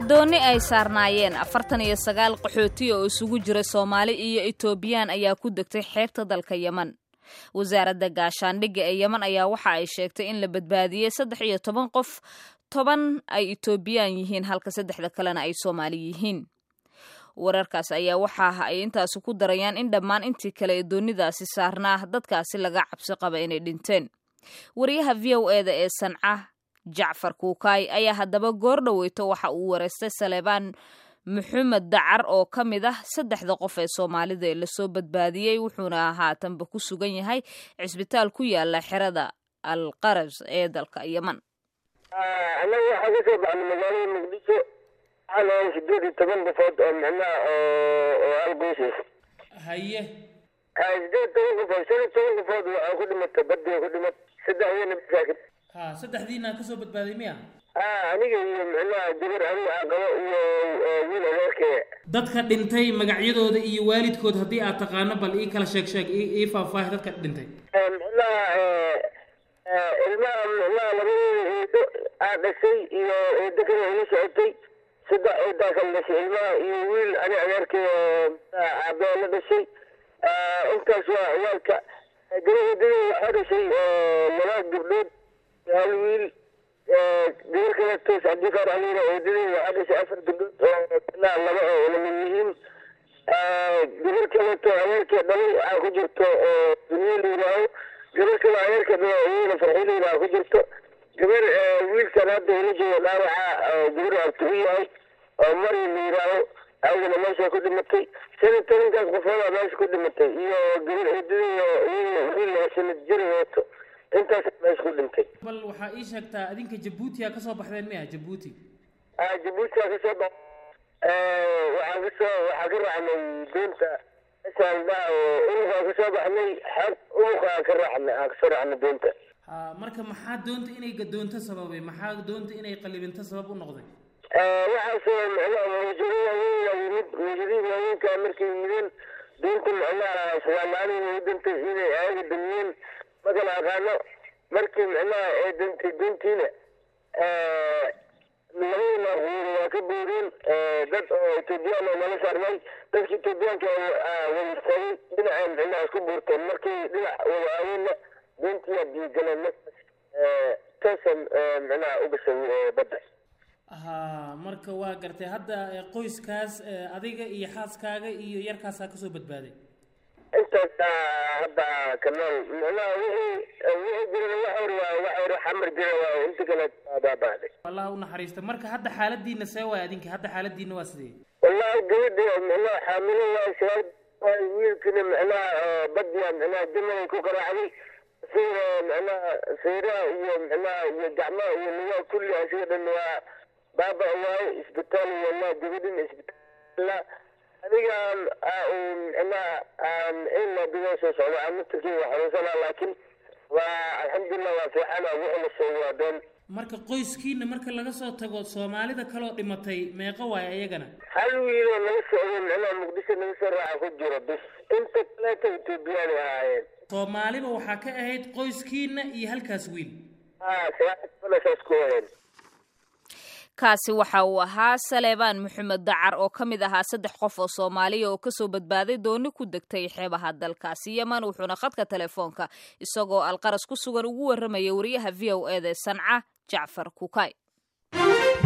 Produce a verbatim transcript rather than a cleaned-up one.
dooni ay saarnaayeen afartan iyo sagaal qaxooti oo isugu jira Soomaali iyo Etoobiyaan ayaa ku degtay xeebta dalka Yemen. Wasaaradda gaashaandhigga ee Yemen ayaa waxa ay sheegtay in la badbaadiyay saddex iyo toban qof, toban ay Etoobiyaan yihiin halka saddexda kalena ay Soomaali yihiin. Wararkaas ayaa waxa ay intaas ku darayaan in dhammaan intii kale ee doonidaasi saarnaa dadkaasi laga cabsi qaba inay dhinteen. Wariyaha V O A da ee Sanca Jacfar Kuukay ayaa haddaba goor dhaweyto waxa uu wareystay Saleebaan Maxamed Dacar oo ka mid ah saddexda qof ee Soomaalida ee la soo badbaadiyay, wuxuuna haatanba ku sugan yahay cisbitaal ku yaala xerada Al-Qaras ee dalka Yemen. anaga waxaa ka soo baxnay magaalada Muqdisho waxaan sideed iyo toban qofood oo macnaha oo algoysas haye sideed iyo toban qofood shan iyo toban qofood waxaa ku dhimatay badda ku dhimatay saddexdiina bisaakid ha saddexdiina ka soo badbaaday miya ah aniga iyo macnaha gabar aniga qabo iyo wiil adeerkee. dadka dhintay magacyadooda iyo waalidkood haddii aad taqaano bal ii kala sheeg sheeg ii faahfaahin dadka dhintay. macnaha ilmaha macnaha labadooda aad dhashay iyo eedakana ila socotay saddex eedaa kala dhashay ilmaha iyo wiil aniga adeerkee aabbaha la dhashay. intaas waa ciyaalka gabadha waxaa dhashay laba gabdhood hal wiil gabar kaleeto haddii qaar aniga eedadii waxaa dhashay afar gabdhood oo macnaha laba oo lamin yihiin. gabar kaleeto adeerkee dhalay waxaa ku jirto duniya la yidhaaho, gabar kale adeerkee dhalay iyana farxi la yidhaaho ku jirto, gabar wiilkan hadda ila jooga dhaawaca gabar abti u yahay oo mari la yidhaaho ayadana meesha ku dhimatay. shan iyo tobankaas qofoodaa meesha ku dhimatay iyo gabar eedadii wiil sanad jir wato intaas meesha ku dhintay. bal waxaa ii sheegtaa adinka Jabuuti ka soo baxdeen miya Jabuuti? ah Jabuuti ka soo bax waxaan ka soo waxaan ka raacnay doonta Saalba oo unuga ka soo baxnay xad unuga ka raacnay aan ka soo raacnay doonta. ha marka maxaa doonta inay gadoonto sababay maxaa doonta inay qalibinto sabab u noqday? waxaa soo macnaha muujinaya yimid muujinayinka markii yimid doonta macnaha Soomaaliya u dhintay inay ayaga damiyeen magala aqaano markii macnaha ee dhintay doontiina labadina waa ka buureen dad oo Etoobiyaan oo nala saarnay dadkii Etoobiyaanka way istaagay dhinaca macnaha isku buurteen markii dhinac waaweyna doontii ay galeen taasan macnaha u gashay badda. ha marka waa gartay hadda qoyskaas adiga iyo xaaskaaga iyo yarkaas ka soo badbaaday intaas hadda kanaal macnaha wixii wixii jiray waxa waa waxa xamar jiray waa inta kale baabaaday. wallahi u naxariista. marka hadda xaaladiina see way adinka hadda xaaladiina waa sidee? wallahi gabadha macnaha xaamilo waa shaad wiilkina macnaha badya macnaha jamaa ku qaraacday sida macnaha sida iyo macnaha iyo gacmaha iyo lugaha kulli asigan waa baba waa isbitaal wala gabadhin isbitaal aniga aan ana aan ila biyo soo aan mutaqin waxaan laakiin waa alxamdulillah waa fiicana wuxuu soo waadeen. marka qoyskiina marka laga soo tago Soomaalida kale oo dhimatay meeqa waay ayagana? hal wiil oo laga soo inaa Muqdisho laga soo raaco ku jiro bis inta kale Etoobiyaan ahaayeen. Soomaaliba waxaa ka ahayd qoyskiina iyo halkaas wiil. ah saacad ku weyn kaasi waxa uu ahaa Saleebaan Maxamed Dacar oo ka mid ahaa saddex qof oo Soomaali oo ka soo badbaaday dooni ku degtay xeebaha dalkaasi Yemen, wuxuuna khadka telefoonka isagoo Al-Qaras ku sugan ugu waramayay wariyaha V O A da Sanca Jacfar Kuukay.